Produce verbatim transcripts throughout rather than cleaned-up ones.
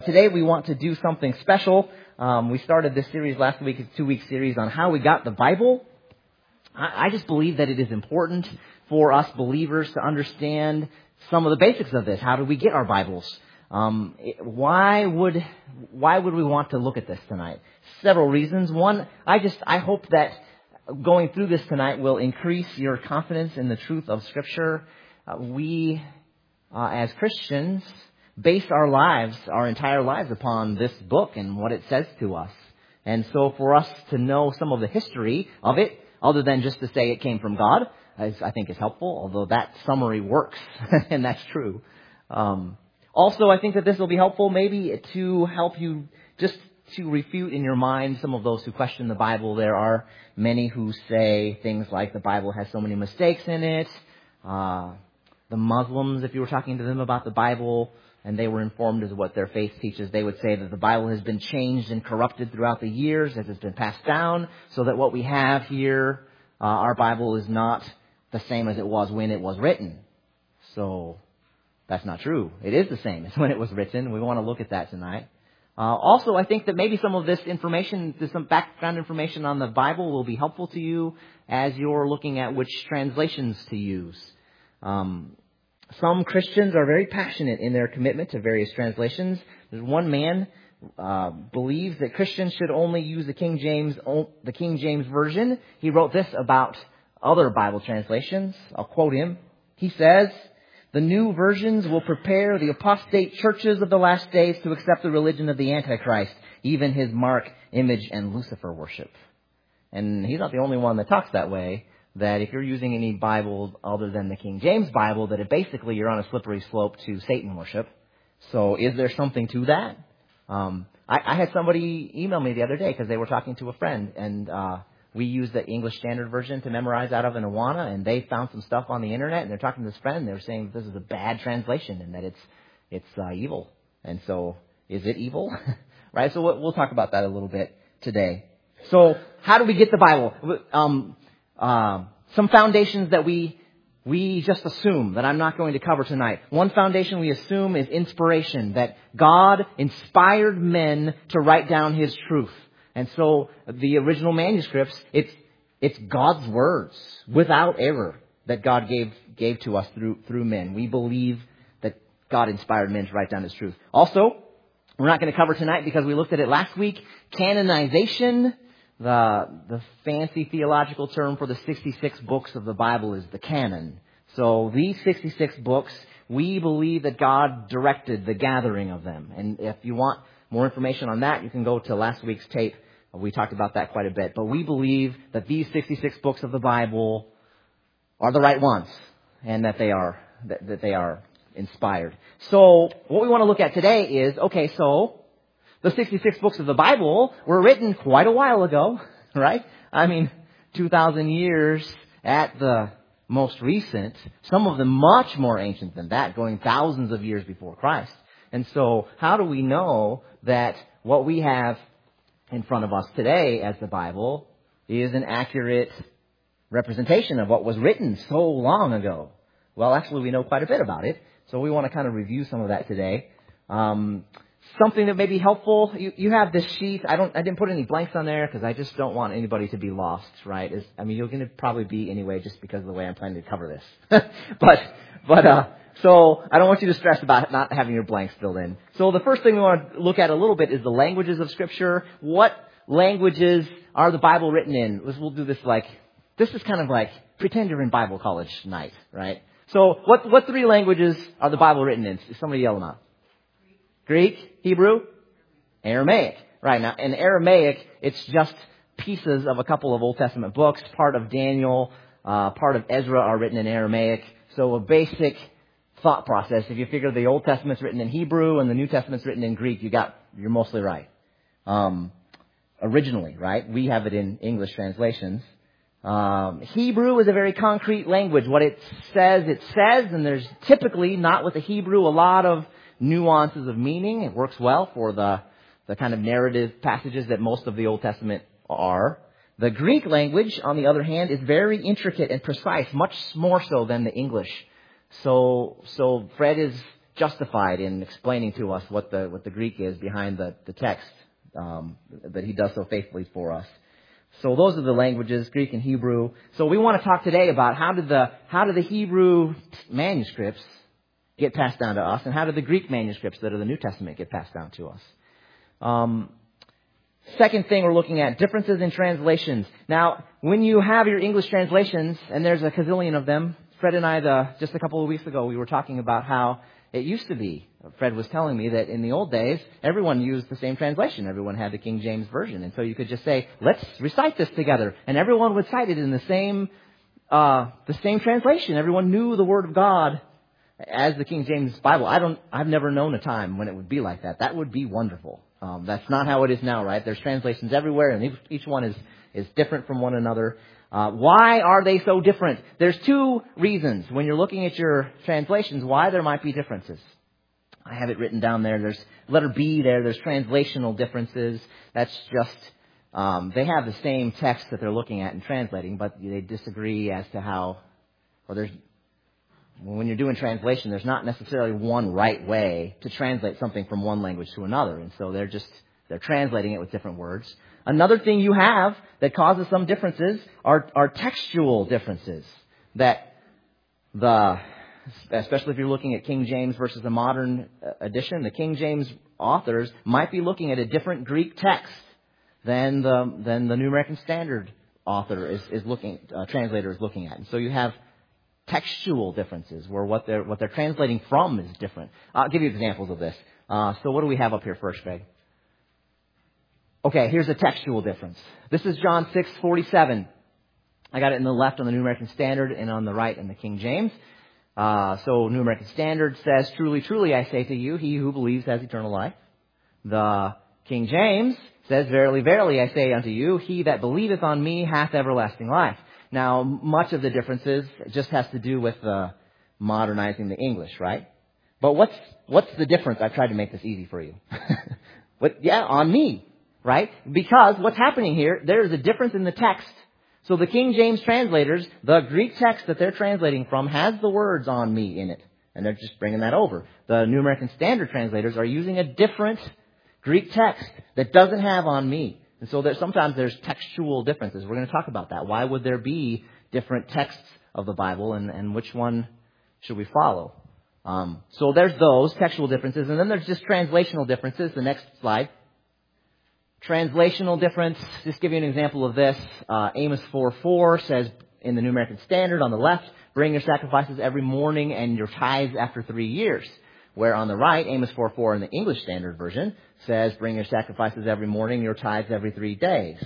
today we want to do something special. Um, we started this series last week, a two-week series on how we got the Bible. I, I just believe that it is important for us believers to understand some of the basics of this. How do we get our Bibles? Um, it, why would why would we want to look at this tonight? Several reasons. One, I just I hope that going through this tonight will increase your confidence in the truth of Scripture. Uh, we, uh, as Christians, base our lives, our entire lives, upon this book and what it says to us. And so, for us to know some of the history of it, other than just to say it came from God, is, I think is helpful. Although that summary works, and that's true. Um, Also, I think that this will be helpful maybe to help you just to refute in your mind some of those who question the Bible. There are many who say things like the Bible has so many mistakes in it. Uh, the Muslims, if you were talking to them about the Bible and they were informed as what their faith teaches, they would say that the Bible has been changed and corrupted throughout the years as it's been passed down, so that what we have here, uh, our Bible, is not the same as it was when it was written. So that's not true. It is the same as when it was written. We want to look at that tonight. Uh, also, I think that maybe some of this information, some background information on the Bible will be helpful to you as you're looking at which translations to use. Um, some Christians are very passionate in their commitment to various translations. There's one man uh, believes that Christians should only use the King James, the King James Version. He wrote this about other Bible translations. I'll quote him. He says, "The new versions will prepare the apostate churches of the last days to accept the religion of the Antichrist, even his mark, image, and Lucifer worship." And he's not the only one that talks that way, that if you're using any Bible other than the King James Bible, that it basically you're on a slippery slope to Satan worship. So is there something to that? Um, I, I had somebody email me the other day because they were talking to a friend, and uh we used the English Standard Version to memorize out of an Awana, and they found some stuff on the internet, and they're talking to this friend, and they were saying this is a bad translation and that it's it's uh, evil. And so, is it evil? Right? So we'll, we'll talk about that a little bit today. So, how do we get the Bible? Um, uh, some foundations that we we just assume that I'm not going to cover tonight. One foundation we assume is inspiration, that God inspired men to write down His truth. And so the original manuscripts, it's it's God's words without error that God gave gave to us through through men. We believe that God inspired men to write down His truth. Also, we're not going to cover tonight because we looked at it last week. Canonization, the the fancy theological term for the sixty-six books of the Bible, is the canon. So these sixty-six books, we believe that God directed the gathering of them. And if you want more information on that, you can go to last week's tape. We talked about that quite a bit. But we believe that these sixty-six books of the Bible are the right ones, and that they are that, that they are inspired. So what we want to look at today is, okay, so the sixty-six books of the Bible were written quite a while ago, right? I mean, two thousand years at the most recent, some of them much more ancient than that, going thousands of years before Christ. And so how do we know that what we have in front of us today as the Bible is an accurate representation of what was written so long ago? Well, actually, we know quite a bit about it, so we want to kind of review some of that today. Um, something that may be helpful, you, you have this sheet. I don't, I didn't put any blanks on there because I just don't want anybody to be lost, right? It's, I mean, you're going to probably be anyway just because of the way I'm planning to cover this. but, but, uh, So I don't want you to stress about not having your blanks filled in. So the first thing we want to look at a little bit is the languages of Scripture. What languages are the Bible written in? We'll do this like, this is kind of like pretend you're in Bible college night, right? So what what three languages are the Bible written in? Somebody yell them out. Greek, Hebrew, Aramaic. Right, now in Aramaic, it's just pieces of a couple of Old Testament books. Part of Daniel, uh, part of Ezra are written in Aramaic. So a basic thought process. If you figure the Old Testament's written in Hebrew and the New Testament's written in Greek, you got you're mostly right. Um, originally, right? We have it in English translations. Um, Hebrew is a very concrete language. What it says, it says, and there's typically not with the Hebrew a lot of nuances of meaning. It works well for the the kind of narrative passages that most of the Old Testament are. The Greek language, on the other hand, is very intricate and precise, much more so than the English. So, so Fred is justified in explaining to us what the what the Greek is behind the, the text um, that he does so faithfully for us. So those are the languages, Greek and Hebrew. So we want to talk today about how did the how did the Hebrew manuscripts get passed down to us, and how did the Greek manuscripts that are the New Testament get passed down to us. Um, second thing we're looking at, differences in translations. Now, when you have your English translations, and there's a gazillion of them, Fred and I, the, just a couple of weeks ago, we were talking about how it used to be. Fred was telling me that in the old days, everyone used the same translation. Everyone had the King James Version. And so you could just say, let's recite this together. And everyone would cite it in the same, uh, the same translation. Everyone knew the Word of God as the King James Bible. I don't, I've never known a time when it would be like that. That would be wonderful. Um, that's not how it is now, right? There's translations everywhere, and each, each one is, is different from one another. Uh, why are they so different? There's two reasons when you're looking at your translations why there might be differences. I have it written down there. There's letter B there. There's translational differences. That's just, um, they have the same text that they're looking at and translating, but they disagree as to how, or there's, when you're doing translation, there's not necessarily one right way to translate something from one language to another. And so they're just, they're translating it with different words. Another thing you have that causes some differences are, are textual differences. That the, especially if you're looking at King James versus a modern edition, the King James authors might be looking at a different Greek text than the, than the New American Standard author is, is looking, uh, translator is looking at. And so you have textual differences where what they're, what they're translating from is different. I'll give you examples of this. Uh, so what do we have up here first, Greg? Okay, here's a textual difference. This is John six forty-seven. I got it in the left on the New American Standard and on the right in the King James. Uh, so New American Standard says, "Truly, truly, I say to you, he who believes has eternal life." The King James says, "Verily, verily, I say unto you, he that believeth on me hath everlasting life." Now, much of the differences just has to do with uh, modernizing the English, right? But what's what's the difference? I've tried to make this easy for you. But yeah, on me, right? Because what's happening here, there is a difference in the text. So the King James translators, the Greek text that they're translating from has the words "on me" in it. And they're just bringing that over. The New American Standard translators are using a different Greek text that doesn't have "on me." And so there's, sometimes there's textual differences. We're going to talk about that. Why would there be different texts of the Bible, and, and which one should we follow? Um, so there's those textual differences. And then there's just translational differences. The next slide. Translational difference. Just give you an example of this. Uh, Amos four four says in the New American Standard on the left, "Bring your sacrifices every morning and your tithes after three years." Where on the right, Amos four four in the English Standard Version says, "Bring your sacrifices every morning, your tithes every three days."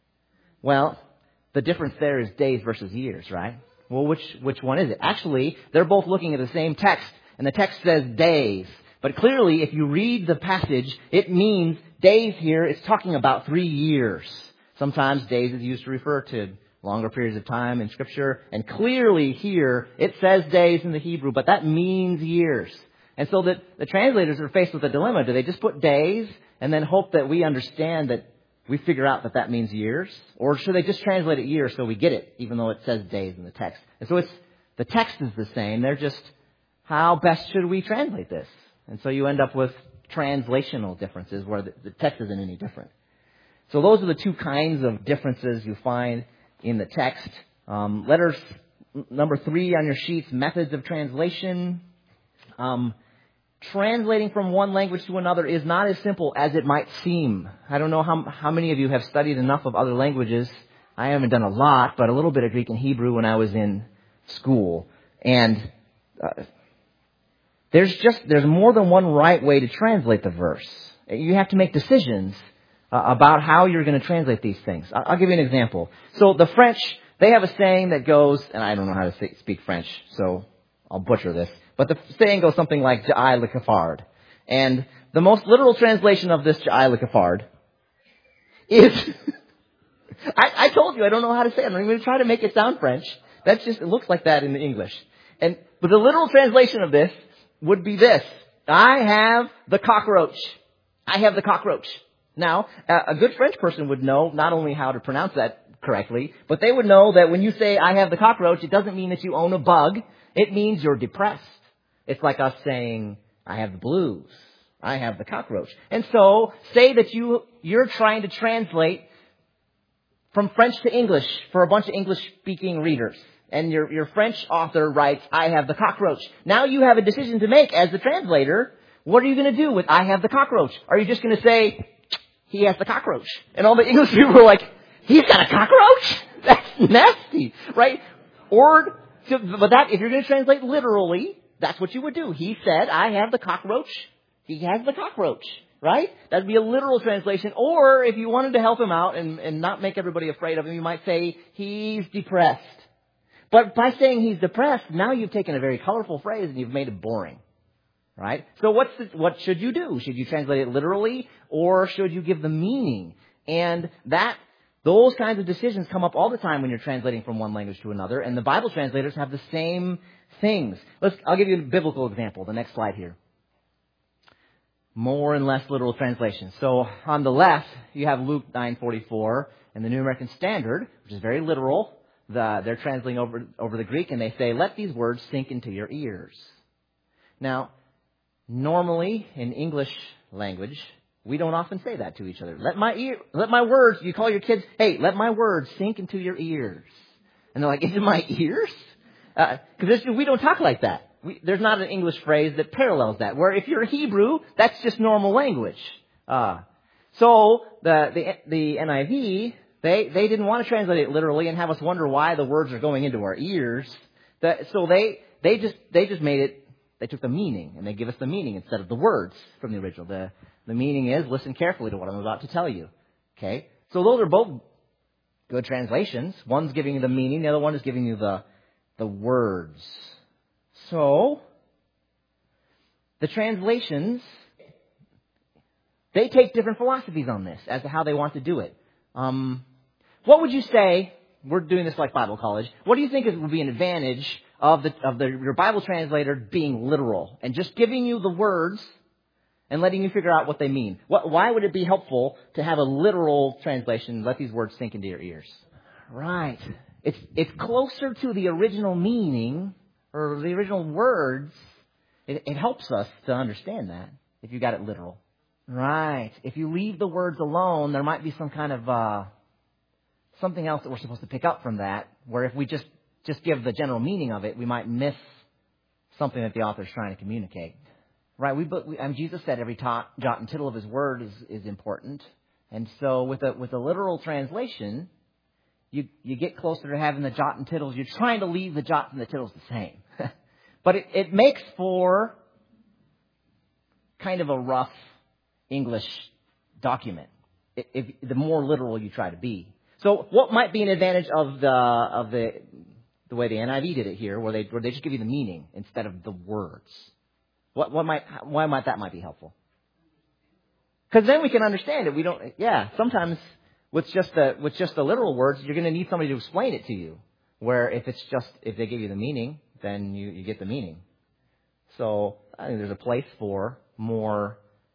Well, the difference there is days versus years, right? Well, which which one is it? Actually, they're both looking at the same text, and the text says days. But clearly, if you read the passage, it means days here. It's talking about three years. Sometimes days is used to refer to longer periods of time in Scripture. And clearly here, it says days in the Hebrew, but that means years. And so that the translators are faced with a dilemma. Do they just put days and then hope that we understand that we figure out that that means years? Or should they just translate it years so we get it, even though it says days in the text? And so it's, the text is the same. They're just, how best should we translate this? And so you end up with translational differences where the, the text isn't any different. So those are the two kinds of differences you find in the text. Um, letters number three on your sheets, methods of translation. Um, translating from one language to another is not as simple as it might seem. I don't know how, how many of you have studied enough of other languages. I haven't done a lot, but a little bit of Greek and Hebrew when I was in school. And uh, there's just, there's more than one right way to translate the verse. You have to make decisions uh, about how you're going to translate these things. I'll, I'll give you an example. So the French, they have a saying that goes, and I don't know how to say, speak French, so I'll butcher this. But the saying goes something like "J'aille le cafard." And the most literal translation of this "J'aille le cafard" is, I, I told you I don't know how to say it. I'm going to try to make it sound French. That's just, it looks like that in the English. And, but the literal translation of this would be this: I have the cockroach. I have the cockroach. Now, a good French person would know not only how to pronounce that correctly, but they would know that when you say "I have the cockroach," it doesn't mean that you own a bug. It means you're depressed. It's like us saying, I have the blues. I have the cockroach. And so, say that you, you're trying to translate from French to English for a bunch of English-speaking readers. And your, your French author writes, I have the cockroach. Now you have a decision to make as the translator. What are you going to do with I have the cockroach? Are you just going to say, he has the cockroach? And all the English people are like, he's got a cockroach? That's nasty, right? Or, so, but that, if you're going to translate literally, that's what you would do. He said, I have the cockroach. He has the cockroach, right? That'd be a literal translation. Or if you wanted to help him out and, and not make everybody afraid of him, you might say, he's depressed. But by saying he's depressed, now you've taken a very colorful phrase and you've made it boring, right? So what's the, what should you do? Should you translate it literally or should you give the meaning? And that, those kinds of decisions come up all the time when you're translating from one language to another. And the Bible translators have the same things. Let's, I'll give you a biblical example. The next slide here. More and less literal translation. So on the left, you have Luke nine forty-four and the New American Standard, which is very literal. The, they're translating over, over the Greek, and they say, let these words sink into your ears. Now, normally in English language, we don't often say that to each other. Let my ear, let my words, you call your kids, hey, let my words sink into your ears. And they're like, into my ears? Because uh, we don't talk like that. We, there's not an English phrase that parallels that, where if you're Hebrew, that's just normal language. Uh, so the, the the N I V, they, they didn't want to translate it literally and have us wonder why the words are going into our ears. That, so they they just they just made it, they took the meaning, and they give us the meaning instead of the words from the original. The, the meaning is, listen carefully to what I'm about to tell you. Okay? So those are both good translations. One's giving you the meaning, the other one is giving you the the words. So, the translations, they take different philosophies on this as to how they want to do it. Um, what would you say, we're doing this like Bible college, what do you think is, would be an advantage of the of the your Bible translator being literal and just giving you the words and letting you figure out what they mean? What, why would it be helpful to have a literal translation, let these words sink into your ears? Right. It's it's closer to the original meaning or the original words. It, it helps us to understand that if you got it literal. Right. If you leave the words alone, there might be some kind of uh, something else that we're supposed to pick up from that, where if we just, just give the general meaning of it, we might miss something that the author is trying to communicate. Right. We, we I mean, Jesus said every tot, jot and tittle of his word is, is important. And so with a, with a literal translation, You you get closer to having the jot and tittles. You're trying to leave the jots and the tittles the same. But it, it makes for kind of a rough English document, if, if the more literal you try to be. So what might be an advantage of the of the the way the N I V did it here, where they where they just give you the meaning instead of the words? What what might why might that might be helpful? Because then we can understand it. We don't. Yeah, sometimes. With just the with just the literal words, you're going to need somebody to explain it to you. Where if it's just if they give you the meaning, then you, you get the meaning. So I think there's a place for more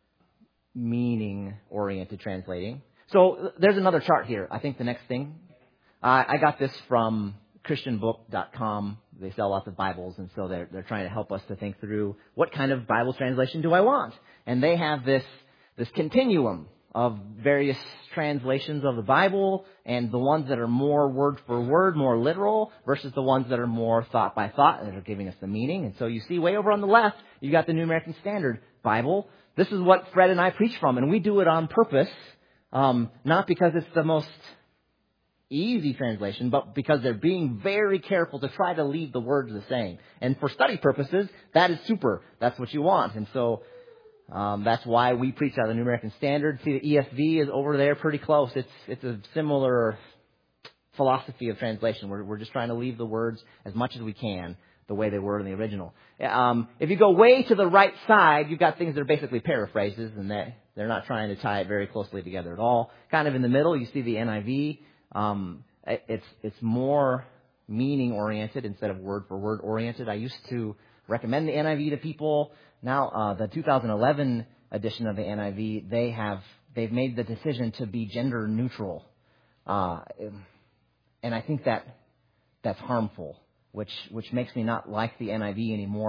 meaning-oriented translating. So there's another chart here. I think the next thing, uh, I got this from Christian book dot com. They sell lots of Bibles, and so they're they're trying to help us to think through what kind of Bible translation do I want. And they have this this continuum of various translations of the Bible, and the ones that are more word for word, more literal, versus the ones that are more thought by thought, that are giving us the meaning. And so you see way over on the left, you got the New American Standard Bible. This is what Fred and I preach from, and we do it on purpose, um, not because it's the most easy translation, but because they're being very careful to try to leave the words the same. And for study purposes, that is super. That's what you want. And so Um, that's why we preach out of the New American Standard. See, the E S V is over there pretty close. It's it's a similar philosophy of translation. We're we're just trying to leave the words as much as we can the way they were in the original. Um, if you go way to the right side, you've got things that are basically paraphrases, and they they're not trying to tie it very closely together at all. Kind of in the middle, you see the N I V. Um, it's it's more meaning oriented instead of word for word oriented. I used to recommend the N I V to people. Now, uh, the two thousand eleven edition of the N I V, they have, they've made the decision to be gender neutral. Uh, and I think that that's harmful, which, which makes me not like the N I V anymore.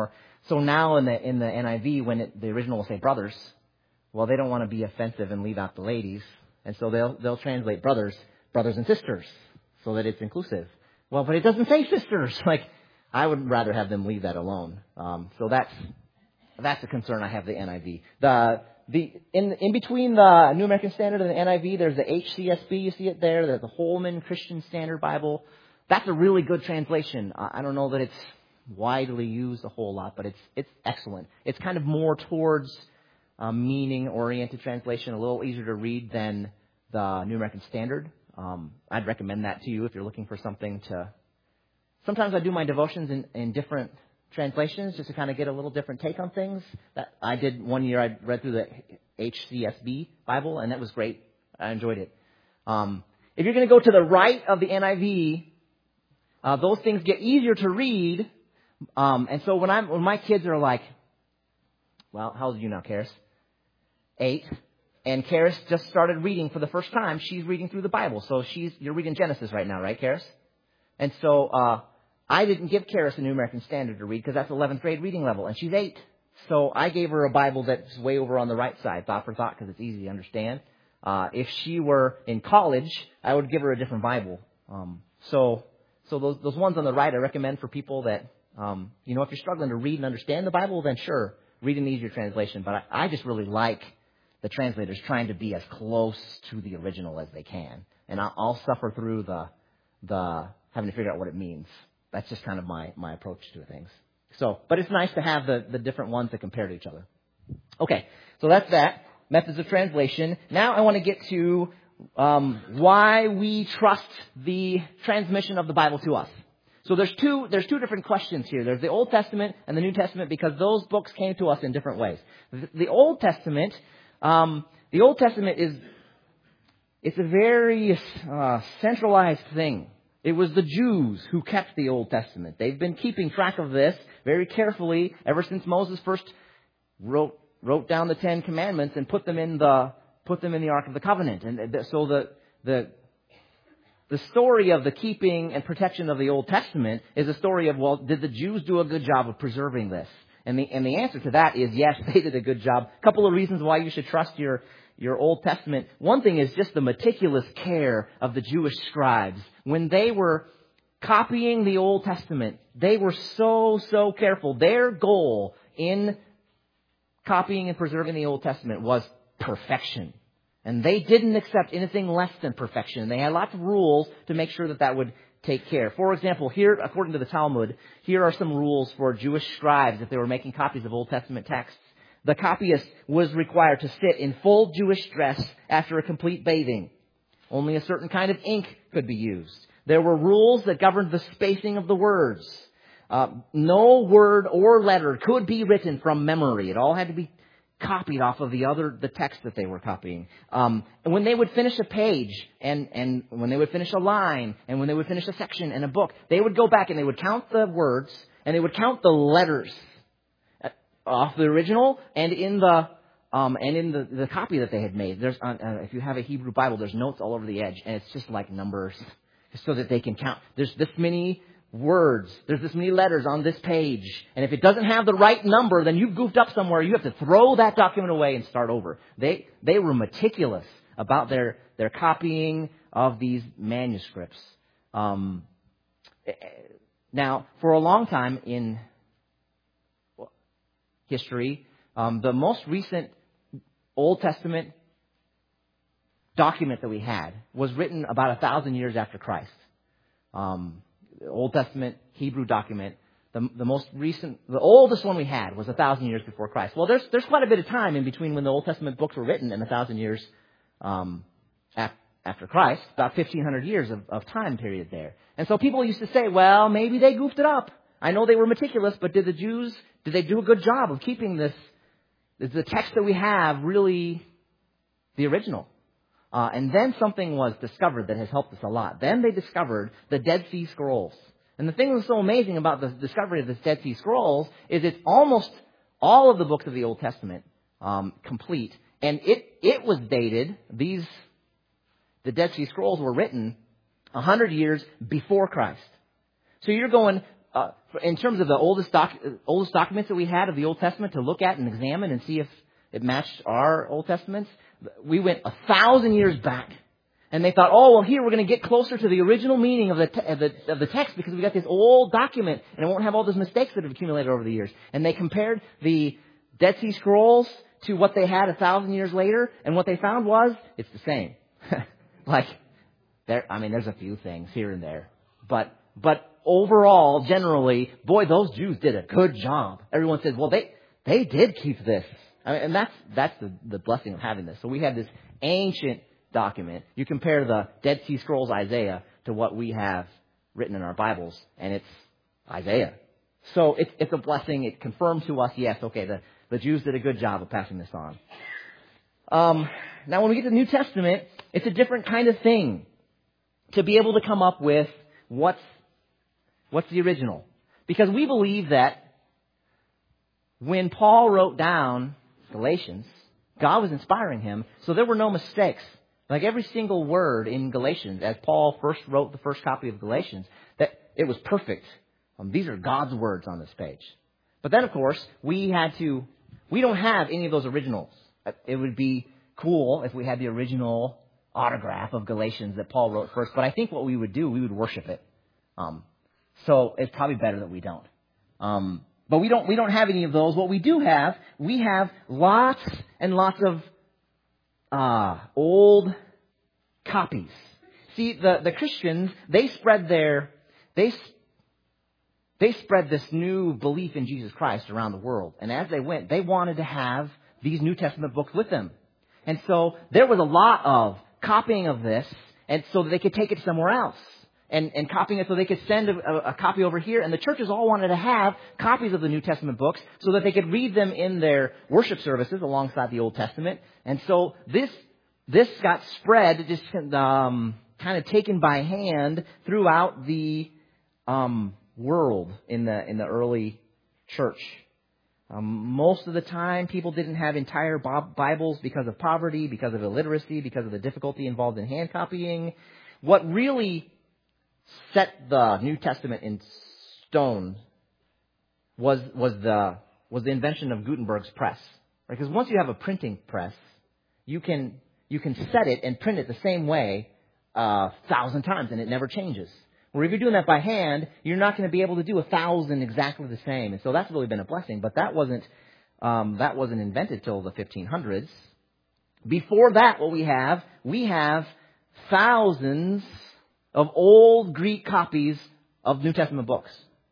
So now in the in the N I V, when it, the original will say brothers, well, they don't want to be offensive and leave out the ladies, and so they'll they'll translate brothers, brothers and sisters, so that it's inclusive. Well, but it doesn't say sisters. Like, I would rather have them leave that alone. Um, so that's that's a concern I have with the N I V. The the in in between the New American Standard and the N I V, there's the H C S B. You see it there. There's the Holman Christian Standard Bible. That's a really good translation. I don't know that it's widely used a whole lot, but it's it's excellent. It's kind of more towards a meaning-oriented translation, a little easier to read than the New American Standard. Um, I'd recommend that to you if you're looking for something to... Sometimes I do my devotions in, in different translations just to kind of get a little different take on things. That I did one year. I read through the H C S B Bible, and that was great. I enjoyed it. Um, if you're going to go to the right of the N I V, uh, those things get easier to read. Um, and so when I'm when my kids are like, well, how old are you now, Karis? Eight. And Karis just started reading for the first time. She's reading through the Bible. So she's you're reading Genesis right now, right, Karis? And so uh, I didn't give Karis a New American Standard to read because that's eleventh grade reading level, and she's eight. So I gave her a Bible that's way over on the right side, thought for thought, because it's easy to understand. Uh, if she were in college, I would give her a different Bible. Um, so so those those ones on the right I recommend for people that, um, you know, if you're struggling to read and understand the Bible, then sure, read an easier translation. But I, I just really like the translators trying to be as close to the original as they can. And I'll, I'll suffer through the the having to figure out what it means. That's just kind of my, my approach to things. So, but it's nice to have the, the different ones that compare to each other. Okay, so that's that. Methods of translation. Now I want to get to um, why we trust the transmission of the Bible to us. So there's two there's two different questions here. There's the Old Testament and the New Testament, because those books came to us in different ways. The, the Old Testament, um, the Old Testament is it's a very uh, centralized thing. It was the Jews who kept the Old Testament. They've been keeping track of this very carefully ever since Moses first wrote wrote down the Ten Commandments and put them in the put them in the Ark of the Covenant. And so the the the story of the keeping and protection of the Old Testament is a story of, well, did the Jews do a good job of preserving this? And the and the answer to that is yes, they did a good job. A couple of reasons why you should trust your your Old Testament. One thing is just the meticulous care of the Jewish scribes. When they were copying the Old Testament, they were so, so careful. Their goal in copying and preserving the Old Testament was perfection. And they didn't accept anything less than perfection. They had lots of rules to make sure that that would take care. For example, here, according to the Talmud, here are some rules for Jewish scribes if they were making copies of Old Testament texts. The copyist was required to sit in full Jewish dress after a complete bathing. Only a certain kind of ink could be used. There were rules that governed the spacing of the words. Uh, no word or letter could be written from memory. It all had to be copied off of the other the text that they were copying. Um, and when they would finish a page, and, and when they would finish a line, and when they would finish a section in a book, they would go back and they would count the words, and they would count the letters off the original and in the um, and in the, the copy that they had made. There's uh, uh, if you have a Hebrew Bible, there's notes all over the edge, and it's just like numbers, so that they can count. There's this many words, there's this many letters on this page, and if it doesn't have the right number, then you've goofed up somewhere. You have to throw that document away and start over. They they were meticulous about their their copying of these manuscripts. Um, now, for a long time in history, um, the most recent Old Testament document that we had was written about a thousand years after Christ. Um, the Old Testament Hebrew document, the, the most recent, the oldest one we had was a thousand years before Christ. Well, there's there's quite a bit of time in between when the Old Testament books were written and a thousand years um, af- after Christ, about fifteen hundred years of, of time period there. And so people used to say, well, maybe they goofed it up. I know they were meticulous, but did the Jews, did they do a good job of keeping this, is the text that we have really the original? Uh, and then something was discovered that has helped us a lot. Then they discovered the Dead Sea Scrolls. And the thing that's so amazing about the discovery of the Dead Sea Scrolls is it's almost all of the books of the Old Testament um, complete. And it, it was dated, these, the Dead Sea Scrolls were written a hundred years before Christ. So you're going, uh, in terms of the oldest doc, oldest documents that we had of the Old Testament to look at and examine and see if it matched our Old Testaments, we went a thousand years back. And they thought, oh, well, here we're going to get closer to the original meaning of the, te- of the of the text because we got this old document and it won't have all those mistakes that have accumulated over the years. And they compared the Dead Sea Scrolls to what they had a thousand years later, and what they found was it's the same. like, there, I mean, there's a few things here and there, but but overall, generally, boy, those Jews did a good job. Everyone says, well, they they did keep this, I mean, and that's that's the the blessing of having this. So we have this ancient document. You compare the Dead Sea Scrolls Isaiah to what we have written in our Bibles, and it's Isaiah. So it's it's a blessing. It confirmed to us, yes, okay, the, the Jews did a good job of passing this on. Um, now, when we get to the New Testament, it's a different kind of thing to be able to come up with what's what's the original. Because we believe that when Paul wrote down Galatians, God was inspiring him, so there were no mistakes. Like every single word in Galatians, as Paul first wrote the first copy of Galatians, that it was perfect. Um, these are God's words on this page. But then, of course, we had to, we don't have any of those originals. It would be cool if we had the original autograph of Galatians that Paul wrote first. But I think what we would do, we would worship it. Um, so it's probably better that we don't. Um, but we don't, we don't have any of those. What we do have, we have lots and lots of Uh, old copies. See, the, the Christians, they spread their, they, they spread this new belief in Jesus Christ around the world. And as they went, they wanted to have these New Testament books with them. And so there was a lot of copying of this, and so that they could take it somewhere else. And, and copying it so they could send a, a, a copy over here. And the churches all wanted to have copies of the New Testament books so that they could read them in their worship services alongside the Old Testament. And so this this got spread, just um, kind of taken by hand throughout the um, world in the in the early church. Um, most of the time, people didn't have entire Bibles because of poverty, because of illiteracy, because of the difficulty involved in hand copying. What really set the New Testament in stone was was the was the invention of Gutenberg's press. Right? Because once you have a printing press, you can you can set it and print it the same way a uh, thousand times, and it never changes. Where if you're doing that by hand, you're not going to be able to do a thousand exactly the same, and so that's really been a blessing. But that wasn't um, that wasn't invented till the fifteen hundreds. Before that, what we have we have thousands of old Greek copies of New Testament books.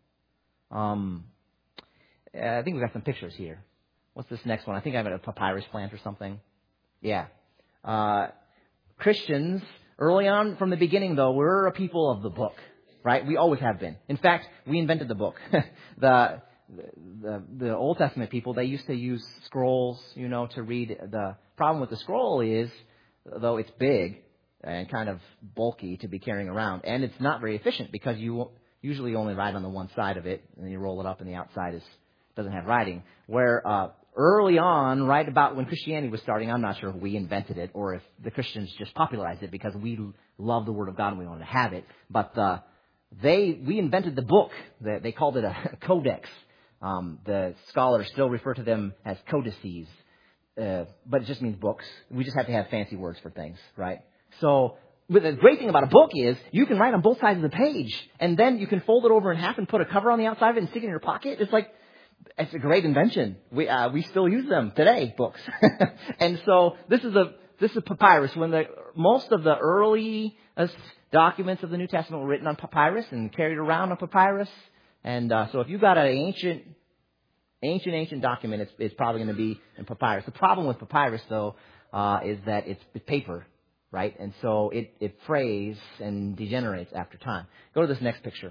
Um, I think we've got some pictures here. What's this next one? I think I have a papyrus plant or something. Yeah. Uh, Christians, early on from the beginning, though, we're a people of the book, right? We always have been. In fact, we invented the book. the, the the Old Testament people, they used to use scrolls, you know, to read. The problem with the scroll is, though it's big and kind of bulky to be carrying around, and it's not very efficient because you usually only write on the one side of it, and then you roll it up, and the outside is doesn't have writing. Where uh, early on, right about when Christianity was starting, I'm not sure if we invented it or if the Christians just popularized it because we love the Word of God and we wanted to have it. But uh, they we invented the book. They, they called it a codex. Um, the scholars still refer to them as codices, uh, but it just means books. We just have to have fancy words for things, right? So, but the great thing about a book is you can write on both sides of the page, and then you can fold it over in half and put a cover on the outside of it and stick it in your pocket. It's like, it's a great invention. We uh, we still use them today, books. And so this is a this is papyrus. When the most of the early uh, documents of the New Testament were written on papyrus and carried around on papyrus. And uh, so if you've got an ancient, ancient, ancient document, it's, it's probably going to be in papyrus. The problem with papyrus, though, uh, is that it's paper. Right? And so it, it frays and degenerates after time. Go to this next picture.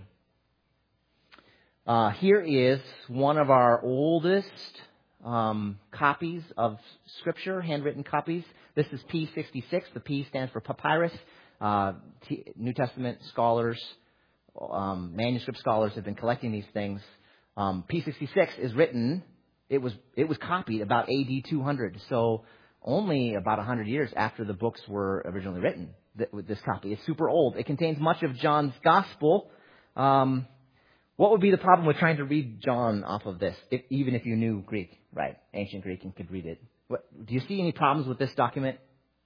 Uh, here is one of our oldest um, copies of Scripture, handwritten copies. This is P sixty-six. The P stands for papyrus. Uh, T- New Testament scholars, um, manuscript scholars have been collecting these things. Um, P sixty-six is written, it was it was copied about A D two hundred. So only about one hundred years after the books were originally written, th- with this copy. It's super old. It contains much of John's Gospel. Um, What would be the problem with trying to read John off of this, if, even if you knew Greek, right, ancient Greek, and could read it? What, do you see any problems with this document?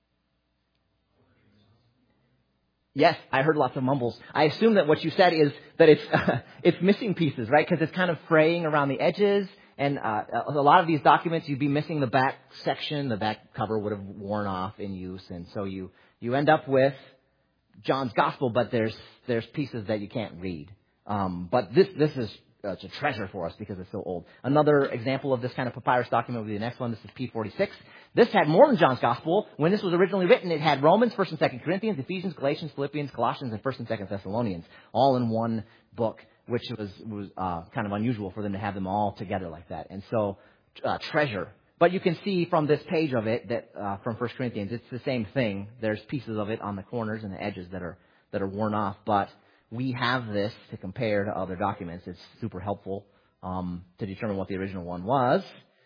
Yes, I heard lots of mumbles. I assume that what you said is that it's uh, it's missing pieces, right? Because it's kind of fraying around the edges. And uh, a lot of these documents, you'd be missing the back section. The back cover would have worn off in use. And so you, you end up with John's Gospel, but there's there's pieces that you can't read. Um, but this this is uh, it's a treasure for us because it's so old. Another example of this kind of papyrus document would be the next one. This is P forty-six. This had more than John's Gospel. When this was originally written, it had Romans, First and Second Corinthians, Ephesians, Galatians, Philippians, Colossians, and First and Second Thessalonians, all in one book, which was was uh, kind of unusual for them to have them all together like that. And so, uh, treasure. But you can see from this page of it that uh, from First Corinthians, it's the same thing. There's pieces of it on the corners and the edges that are that are worn off. But we have this to compare to other documents. It's super helpful um, to determine what the original one was.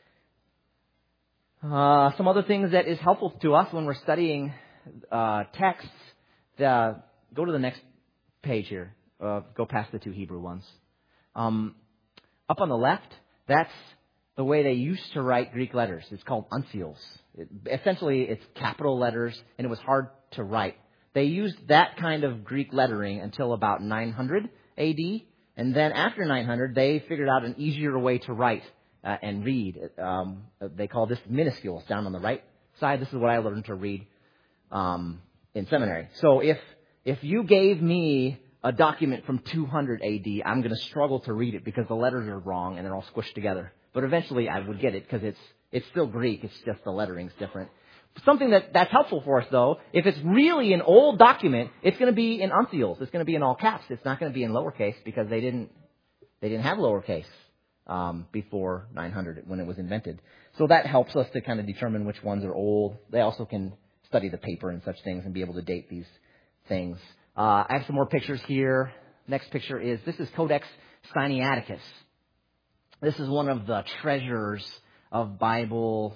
Uh, some other things that is helpful to us when we're studying uh, texts. The, go to the next page here. Uh, go past the two Hebrew ones. Um, up on the left, that's the way they used to write Greek letters. It's called uncials. It, essentially, it's capital letters, and it was hard to write. They used that kind of Greek lettering until about nine hundred A D, and then after nine hundred, they figured out an easier way to write uh, and read. Um, they call this minuscules down on the right side. This is what I learned to read um, in seminary. So if if you gave me a document from two hundred A D, I'm going to struggle to read it because the letters are wrong and they're all squished together. But eventually I would get it because it's it's still Greek. It's just the lettering's different. Something that, that's helpful for us, though, if it's really an old document, it's going to be in uncials. It's going to be in all caps. It's not going to be in lowercase because they didn't they didn't have lowercase um, before nine hundred when it was invented. So that helps us to kind of determine which ones are old. They also can study the paper and such things and be able to date these things. Uh, I have some more pictures here. Next picture is, this is Codex Sinaiticus. This is one of the treasures of Bible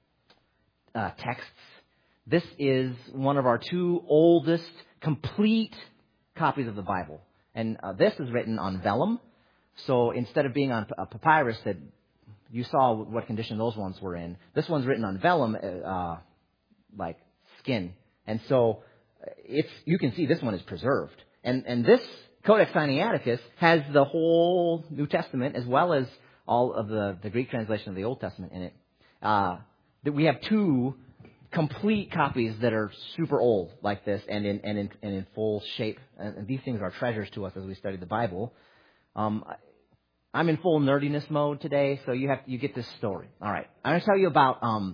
uh, texts. This is one of our two oldest complete copies of the Bible. And uh, this is written on vellum. So instead of being on a papyrus that you saw what condition those ones were in, this one's written on vellum, uh, like skin. And so it's, you can see this one is preserved. And, and this Codex Sinaiticus has the whole New Testament as well as all of the, the Greek translation of the Old Testament in it. Uh, that we have two complete copies that are super old like this and in, and in, and in full shape. And, and these things are treasures to us as we study the Bible. Um, I'm in full nerdiness mode today, so you have you get this story. All right, I'm going to tell you about um,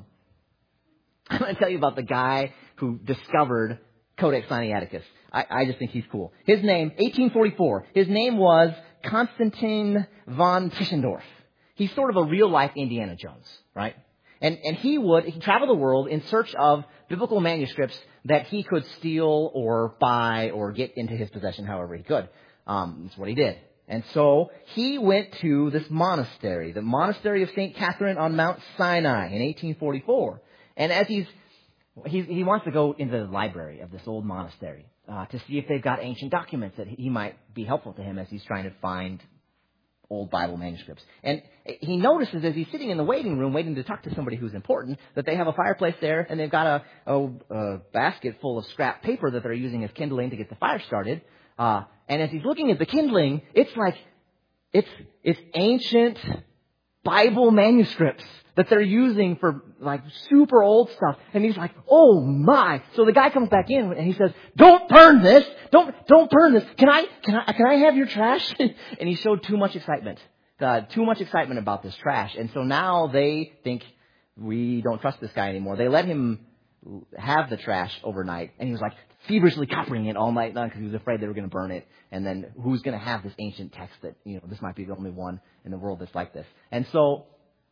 I'm going to tell you about the guy who discovered Codex Sinaiticus. I, I just think he's cool. His name, eighteen forty-four. His name was Constantine von Tischendorf. He's sort of a real life Indiana Jones, right? And and he would he travel the world in search of biblical manuscripts that he could steal or buy or get into his possession however he could. Um, that's what he did. And so he went to this monastery, the monastery of Saint Catherine on Mount Sinai in eighteen forty-four. And as he's, he's he wants to go into the library of this old monastery uh, to see if they've got ancient documents that he might be helpful to him as he's trying to find old Bible manuscripts. And he notices as he's sitting in the waiting room waiting to talk to somebody who's important that they have a fireplace there and they've got a, a, a basket full of scrap paper that they're using as kindling to get the fire started. Uh, and as he's looking at the kindling, it's like, it's, it's ancient Bible manuscripts that they're using for like super old stuff. And he's like, oh my. So the guy comes back in and he says, don't burn this. Don't, don't burn this. Can I, can I, can I have your trash? And he showed too much excitement, uh, too much excitement about this trash. And so now they think we don't trust this guy anymore. They let him have the trash overnight. And he was like feverishly copying it all night long because he was afraid they were going to burn it. And then who's going to have this ancient text that, you know, this might be the only one in the world that's like this. And so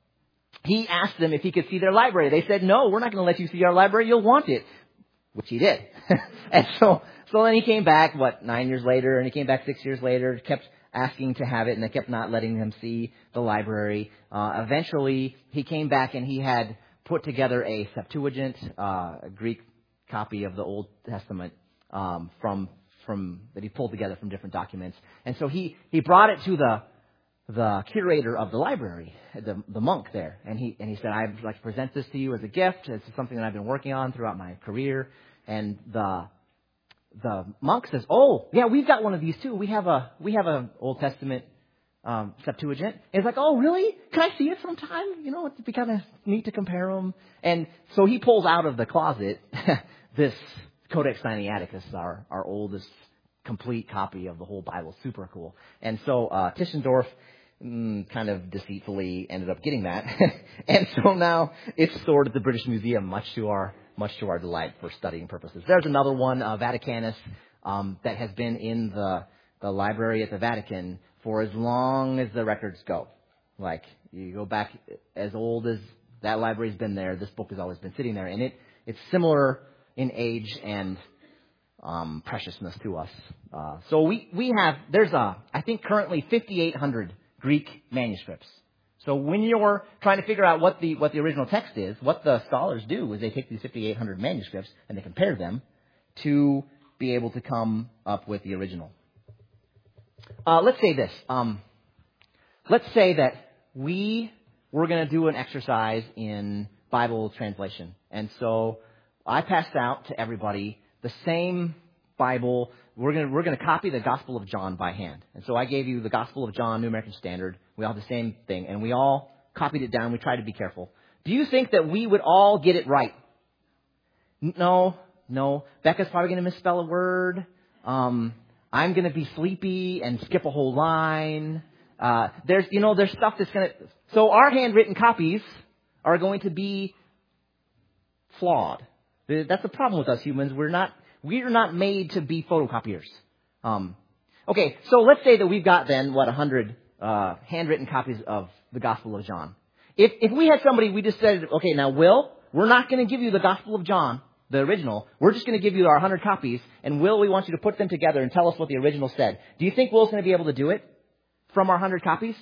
he asked them if he could see their library. They said, no, we're not going to let you see our library. You'll want it, which he did. And so, so then he came back, what, nine years later, and he came back six years later, kept asking to have it, and they kept not letting him see the library. Uh, eventually, he came back and he had put together a Septuagint, uh, a Greek copy of the Old Testament um, from from that he pulled together from different documents. And so he, he brought it to the the curator of the library, the the monk there, and he and he said, "I'd like to present this to you as a gift. This is something that I've been working on throughout my career." And the the monk says, "Oh, yeah, we've got one of these too. We have a we have an Old Testament um, Septuagint." And he's like, "Oh, really? Can I see it sometime? You know, it'd be kind of neat to compare them." And so he pulls out of the closet this Codex Sinaiticus, our our oldest complete copy of the whole Bible. Super cool. And so uh, Tischendorf mm, kind of deceitfully ended up getting that, and so now it's stored at the British Museum, much to our much to our delight for studying purposes. There's another one, uh, Vaticanus, um, that has been in the the library at the Vatican for as long as the records go. Like you go back as old as that library's been there. This book has always been sitting there, and it it's similar in age and Um, preciousness to us. Uh, so we, we have, there's a, I think currently fifty-eight hundred Greek manuscripts. So when you're trying to figure out what the, what the original text is, what the scholars do is they take these fifty-eight hundred manuscripts and they compare them to be able to come up with the original. Uh, let's say this. Um, let's say that we were going to do an exercise in Bible translation. And so I passed out to everybody the same Bible. We're going to we're going to copy the Gospel of John by hand. And so I gave you the Gospel of John, New American Standard. We all have the same thing, and we all copied it down. We tried to be careful. Do you think that we would all get it right? No, no. Becca's probably going to misspell a word. Um, I'm going to be sleepy and skip a whole line. Uh, there's you know there's stuff that's going to. So our handwritten copies are going to be flawed. That's the problem with us humans. We're not we're not made to be photocopiers. Um, okay, so let's say that we've got then what a hundred uh, handwritten copies of the Gospel of John. If if we had somebody, we just said, okay, now Will, we're not going to give you the Gospel of John, the original. We're just going to give you our hundred copies, and Will, we want you to put them together and tell us what the original said. Do you think Will's going to be able to do it from our hundred copies?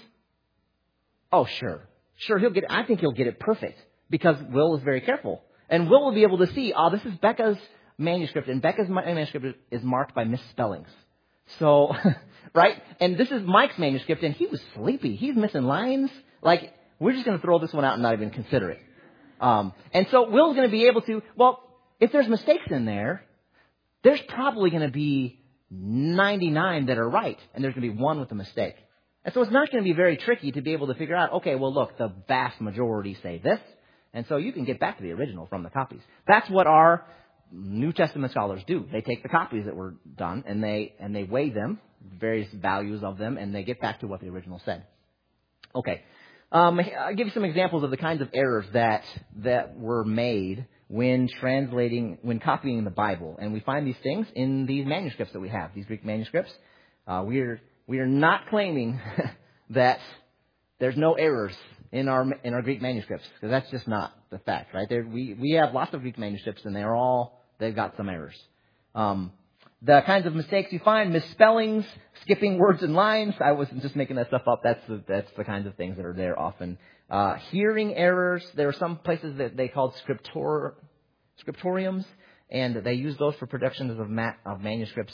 Oh, sure, sure, he'll get. I think he'll get it perfect because Will is very careful. And Will will be able to see, oh, this is Becca's manuscript, and Becca's manuscript is marked by misspellings. So, right? And this is Mike's manuscript, and he was sleepy. He's missing lines. Like, we're just going to throw this one out and not even consider it. Um, and so Will's going to be able to, well, if there's mistakes in there, there's probably going to be ninety-nine that are right, and there's going to be one with a mistake. And so it's not going to be very tricky to be able to figure out, okay, well, look, the vast majority say this. And so you can get back to the original from the copies. That's what our New Testament scholars do. They take the copies that were done and they and they weigh them, various values of them, and they get back to what the original said. Okay. Um, I'll give you some examples of the kinds of errors that that were made when translating, when copying the Bible. And we find these things in these manuscripts that we have, these Greek manuscripts. Uh, we are we are not claiming that there's no errors in our in our Greek manuscripts, because that's just not the fact, right? There, we we have lots of Greek manuscripts, and they're all they've got some errors. Um, the kinds of mistakes you find: misspellings, skipping words and lines. I wasn't just making that stuff up. That's the, that's the kinds of things that are there often. Uh, hearing errors. There are some places that they called scriptor scriptoriums, and they use those for productions of ma- of manuscripts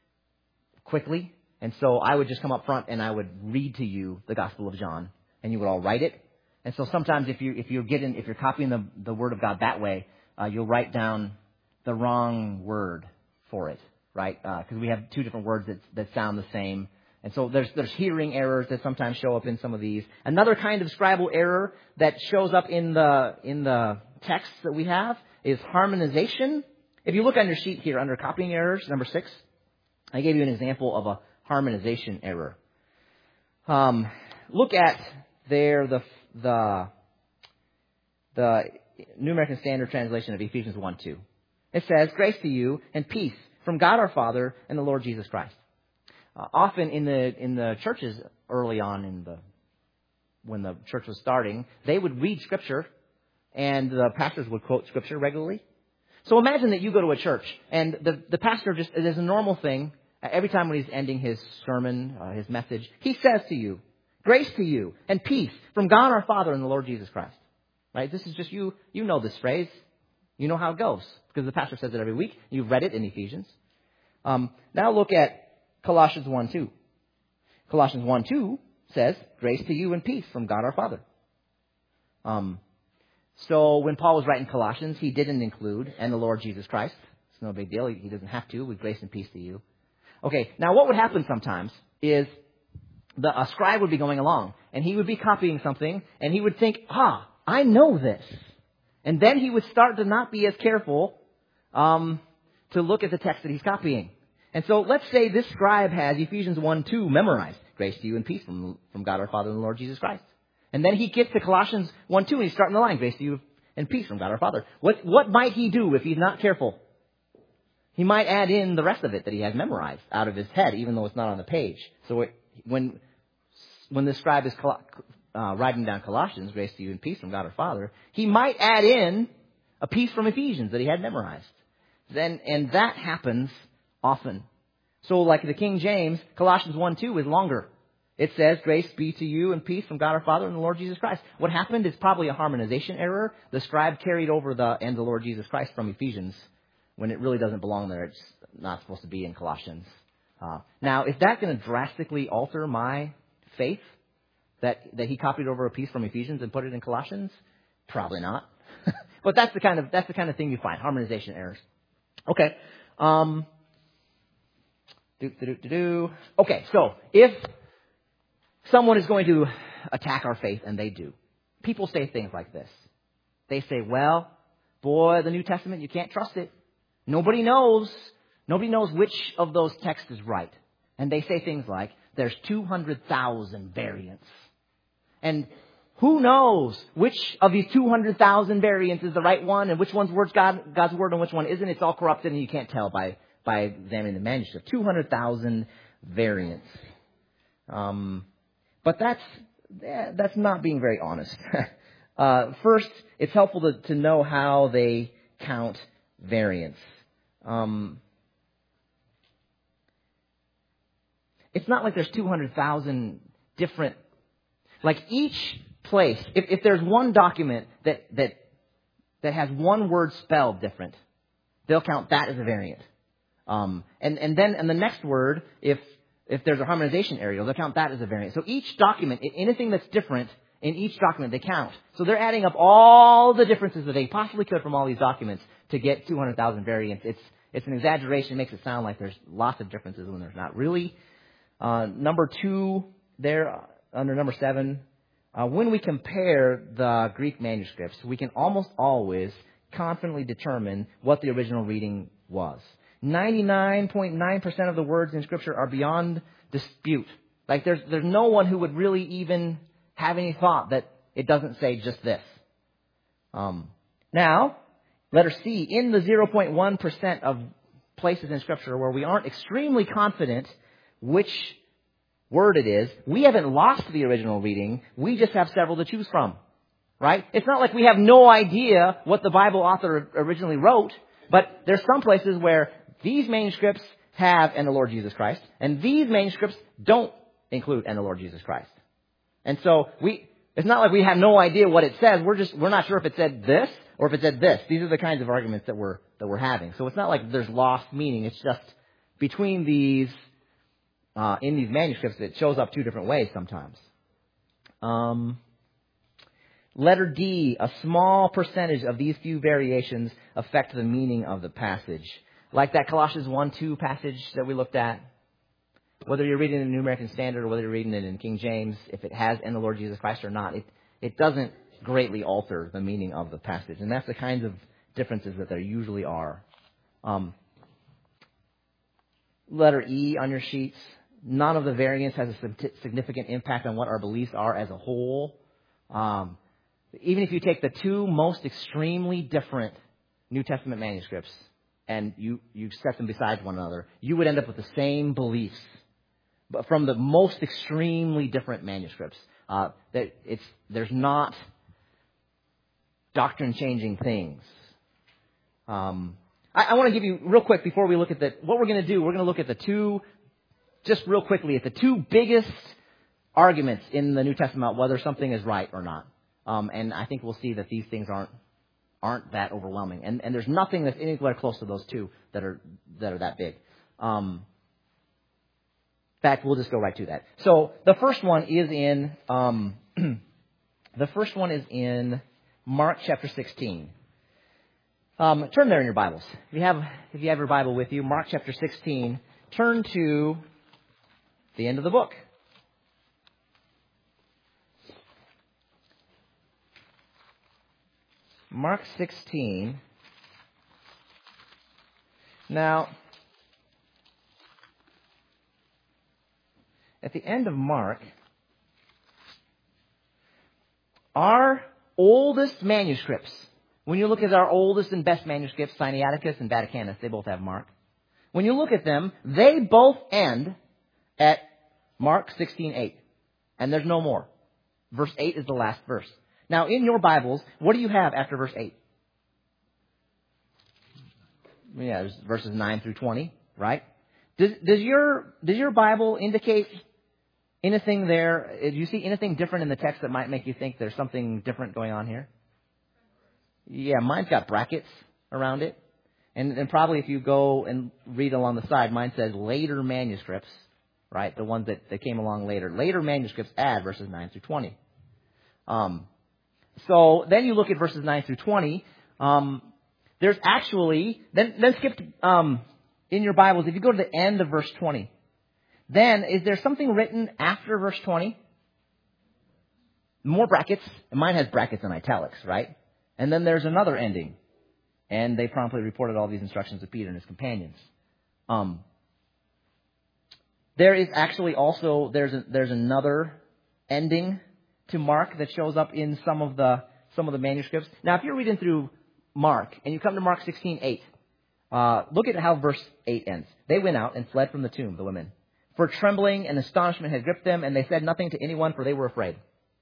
quickly. And so I would just come up front and I would read to you the Gospel of John. And you would all write it. And so sometimes if you if you're getting if you're copying the the Word of God that way, uh, you'll write down the wrong word for it, right? Because uh, we have two different words that that sound the same. And so there's there's hearing errors that sometimes show up in some of these. Another kind of scribal error that shows up in the in the texts that we have is harmonization. If you look on your sheet here under copying errors, number six, I gave you an example of a harmonization error. Um, look at there the the the New American Standard translation of Ephesians one two. It says, "Grace to you and peace from God our Father and the Lord Jesus Christ." Uh, often in the in the churches early on in the when the church was starting, they would read Scripture, and the pastors would quote Scripture regularly. So imagine that you go to a church and the the pastor just it is a normal thing every time when he's ending his sermon, uh, his message, he says to you, "Grace to you and peace from God our Father and the Lord Jesus Christ." Right? This is just you. You know this phrase. You know how it goes because the pastor says it every week. You've read it in Ephesians. Um, now look at Colossians one two. Colossians one two says, grace to you and peace from God our Father. Um, so when Paul was writing Colossians, he didn't include, and the Lord Jesus Christ. It's no big deal. He doesn't have to. With grace and peace to you. Okay, now what would happen sometimes is the, a scribe would be going along, and he would be copying something, and he would think, ah, I know this. And then he would start to not be as careful um, to look at the text that he's copying. And so let's say this scribe has Ephesians one two memorized. Grace to you and peace from, from God our Father and the Lord Jesus Christ. And then he gets to Colossians one two and he's starting the line. Grace to you and peace from God our Father. What, what might he do if he's not careful? He might add in the rest of it that he has memorized out of his head, even though it's not on the page. So it, when, when the scribe is uh, writing down Colossians, grace to you and peace from God our Father, he might add in a piece from Ephesians that he had memorized. Then, and that happens often. So like the King James, Colossians one two is longer. It says, grace be to you and peace from God our Father and the Lord Jesus Christ. What happened is probably a harmonization error. The scribe carried over the and the Lord Jesus Christ from Ephesians when it really doesn't belong there. It's not supposed to be in Colossians. Uh, now, is that going to drastically alter my faith that, that he copied over a piece from Ephesians and put it in Colossians? Probably not. But that's the kind of that's the kind of thing you find, harmonization errors. Okay. Um, do, do, do, do. Okay, so if someone is going to attack our faith, and they do, people say things like this. They say, well, boy, the New Testament, you can't trust it. Nobody knows. Nobody knows which of those texts is right. And they say things like, there's two hundred thousand variants. And who knows which of these two hundred thousand variants is the right one and which one's word's God, God's word and which one isn't. It's all corrupted and you can't tell by, by examining the manuscript. two hundred thousand variants. Um, but that's, that's not being very honest. uh, first, it's helpful to, to know how they count variants. Um, it's not like there's two hundred thousand different, like each place, if, if there's one document that, that, that has one word spelled different, they'll count that as a variant. Um, and, and then in the next word, if, if there's a harmonization area, they'll count that as a variant. So each document, anything that's different in each document, they count. So they're adding up all the differences that they possibly could from all these documents to get two hundred thousand variants. It's, it's an exaggeration. It makes it sound like there's lots of differences when there's not really. Uh, number two, there, under number seven, uh, when we compare the Greek manuscripts, we can almost always confidently determine what the original reading was. ninety-nine point nine percent of the words in Scripture are beyond dispute. Like there's, there's no one who would really even have any thought that it doesn't say just this. Um, now, letter C, in the zero point one percent of places in Scripture where we aren't extremely confident which word it is, we haven't lost the original reading. We just have several to choose from, right? It's not like we have no idea what the Bible author originally wrote, but there's some places where these manuscripts have and the Lord Jesus Christ, and these manuscripts don't include and the Lord Jesus Christ. And so we, it's not like we have no idea what it says. We're just, we're not sure if it said this or if it said this. These are the kinds of arguments that we're, that we're having. So it's not like there's lost meaning. It's just between these, uh, in these manuscripts, it shows up two different ways sometimes. Um, letter D, a small percentage of these few variations affect the meaning of the passage. Like that Colossians one two passage that we looked at. Whether you're reading it in the New American Standard or whether you're reading it in King James, if it has "and the Lord Jesus Christ" or not, it, it doesn't greatly alter the meaning of the passage. And that's the kinds of differences that there usually are. Um, letter E on your sheets. None of the variants has a significant impact on what our beliefs are as a whole. Um, even if you take the two most extremely different New Testament manuscripts and you, you set them beside one another, you would end up with the same beliefs, but from the most extremely different manuscripts. Uh, that it's there's not doctrine-changing things. Um, I, I want to give you real quick before we look at the what we're going to do. We're going to look at the two, just real quickly, at the two biggest arguments in the New Testament whether something is right or not. Um, and I think we'll see that these things aren't aren't that overwhelming. And and there's nothing that's anywhere close to those two that are that are that big. Um, in fact, we'll just go right to that. So the first one is in um, the first one is in Mark chapter sixteen. Um, turn there in your Bibles. If you have if you have your Bible with you, Mark chapter sixteen. Turn to the end of the book. Mark sixteen. Now, at the end of Mark, our oldest manuscripts, when you look at our oldest and best manuscripts, Sinaiticus and Vaticanus, they both have Mark. When you look at them, they both end at Mark sixteen eight. And there's no more. Verse eight is the last verse. Now, in your Bibles, what do you have after verse eight? Yeah, there's verses nine through twenty, right? Does, does your does your Bible indicate anything there? Do you see anything different in the text that might make you think there's something different going on here? Yeah, mine's got brackets around it. And, and probably if you go and read along the side, mine says later manuscripts, right? The ones that, that came along later. Later manuscripts add verses nine through twenty. Um, so then you look at verses nine through twenty. Um, there's actually, then, then skip um, in your Bibles, if you go to the end of verse twenty, then is there something written after verse twenty? More brackets. And mine has brackets and italics, right? And then there's another ending. And they promptly reported all these instructions to Peter and his companions. Um, there is actually also, there's a, there's another ending to Mark that shows up in some of the some of the manuscripts. Now, if you're reading through Mark and you come to Mark sixteen eight, uh, look at how verse eight ends. They went out and fled from the tomb, the women. For trembling and astonishment had gripped them, and they said nothing to anyone, for they were afraid.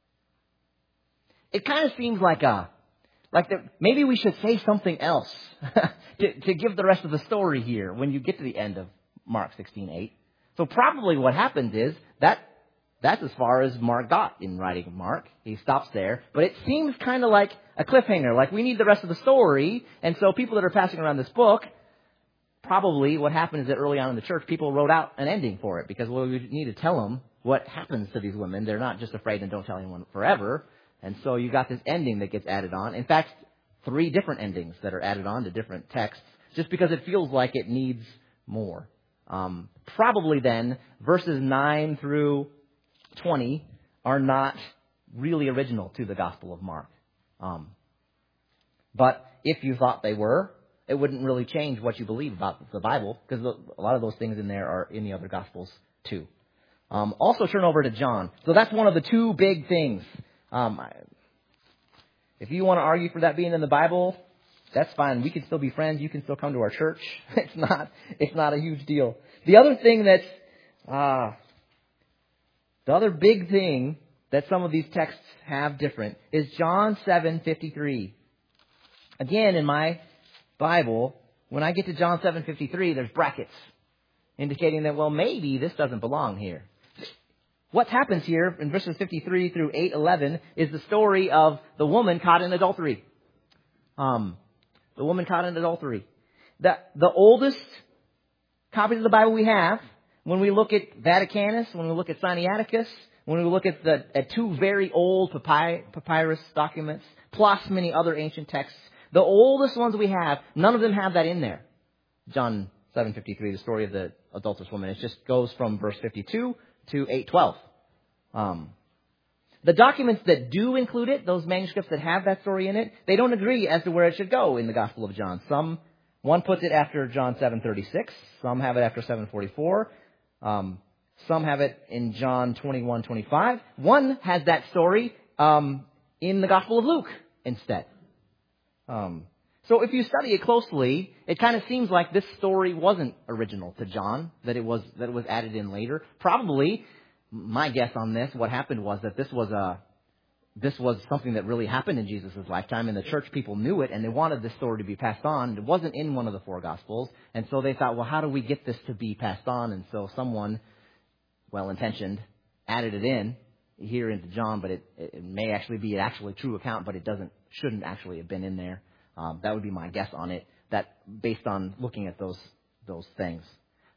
It kind of seems like a Like the, maybe we should say something else to, to give the rest of the story here when you get to the end of Mark sixteen eight. So probably what happened is that that's as far as Mark got in writing Mark. He stops there. But it seems kind of like a cliffhanger, like we need the rest of the story. And so people that are passing around this book, probably what happened is that early on in the church, people wrote out an ending for it because, well, we need to tell them what happens to these women. They're not just afraid and don't tell anyone forever. And so you got this ending that gets added on. In fact, three different endings that are added on to different texts just because it feels like it needs more. Um, probably then, verses nine through twenty are not really original to the Gospel of Mark. Um, but if you thought they were, it wouldn't really change what you believe about the Bible because a lot of those things in there are in the other Gospels too. Um, also turn over to John. So that's one of the two big things. Um, if you want to argue for that being in the Bible, that's fine. We can still be friends. You can still come to our church. It's not, it's not a huge deal. The other thing that's, uh, the other big thing that some of these texts have different is John seven fifty-three. Again, in my Bible, when I get to John seven fifty-three, there's brackets indicating that, well, maybe this doesn't belong here. What happens here in verses fifty-three through eight eleven is the story of the woman caught in adultery. Um, the woman caught in adultery. The, the oldest copies of the Bible we have, when we look at Vaticanus, when we look at Sinaiticus, when we look at the at two very old papy, papyrus documents, plus many other ancient texts, the oldest ones we have, none of them have that in there. John seven fifty-three, the story of the adulterous woman, it just goes from verse fifty-two to eight twelve. Um, the documents that do include it, those manuscripts that have that story in it, they don't agree as to where it should go in the Gospel of John. Some, one puts it after John seven thirty-six. Some have it after seven forty-four. Um, some have it in John twenty-one twenty-five. One has that story um, in the Gospel of Luke instead. Um, so if you study it closely, it kind of seems like this story wasn't original to John, that it was that it was added in later. Probably, my guess on this, what happened was that this was a this was something that really happened in Jesus' lifetime, and the church people knew it, and they wanted this story to be passed on. It wasn't in one of the four Gospels, and so they thought, well, how do we get this to be passed on? And so someone, well-intentioned, added it in here into John, but it, it may actually be an actually true account, but it doesn't shouldn't actually have been in there. Um, that would be my guess on it, that based on looking at those those things.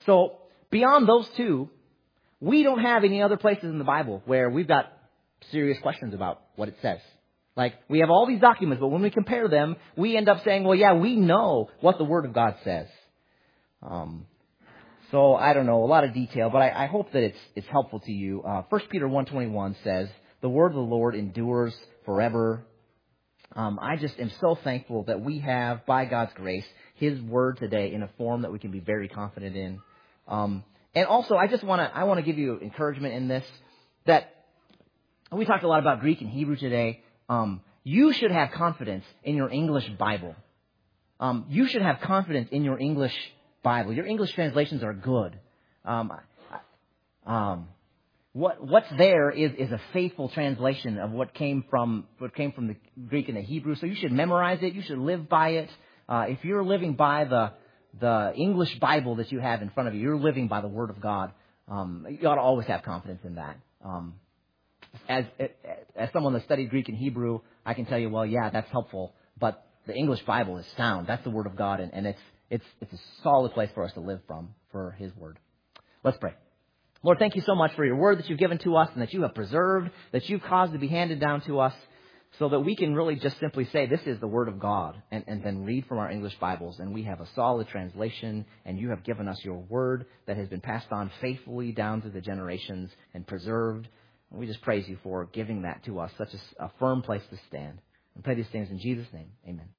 So beyond those two, we don't have any other places in the Bible where we've got serious questions about what it says. Like, we have all these documents, but when we compare them, we end up saying, well, yeah, we know what the Word of God says. Um, so, I don't know, a lot of detail, but I, I hope that it's it's helpful to you. Uh, First Peter one twenty-one says, the Word of the Lord endures forever. Um, I just am so thankful that we have, by God's grace, His Word today in a form that we can be very confident in. Um, and also, I just want to I want to give you encouragement in this, that we talked a lot about Greek and Hebrew today. Um, you should have confidence in your English Bible. Um, you should have confidence in your English Bible. Your English translations are good. Um, um, what what's there is is a faithful translation of what came from what came from the Greek and the Hebrew. So you should memorize it. You should live by it. Uh, if you're living by the the English Bible that you have in front of you, you're living by the Word of God. Um, you ought to always have confidence in that. Um, As as someone that studied Greek and Hebrew, I can tell you, well, yeah, that's helpful. But the English Bible is sound. That's the Word of God, and, and it's it's it's a solid place for us to live from, for His Word. Let's pray. Lord, thank you so much for your Word that you've given to us and that you have preserved, that you've caused to be handed down to us, so that we can really just simply say, this is the Word of God, and, and then read from our English Bibles, and we have a solid translation, and you have given us your Word that has been passed on faithfully down through the generations and preserved. And we just praise you for giving that to us, such a, a firm place to stand. And pray these things in Jesus' name. Amen.